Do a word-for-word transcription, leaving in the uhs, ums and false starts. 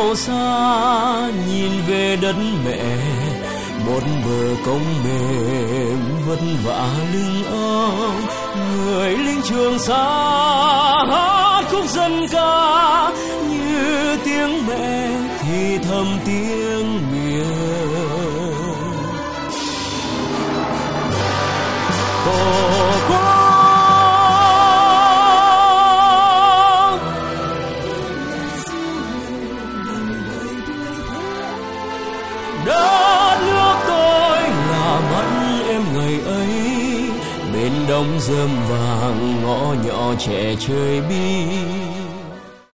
sâu xa nhìn về đất mẹ, một bờ cống mềm vất vả lưng ong. Người lính Trường Sa hát khúc dân ca như tiếng mẹ thì thầm tiếng miền. Tổ quốc đất nước tôi là mắt em ngày ấy, bên đông rơm vàng ngõ nhỏ trẻ chơi bi.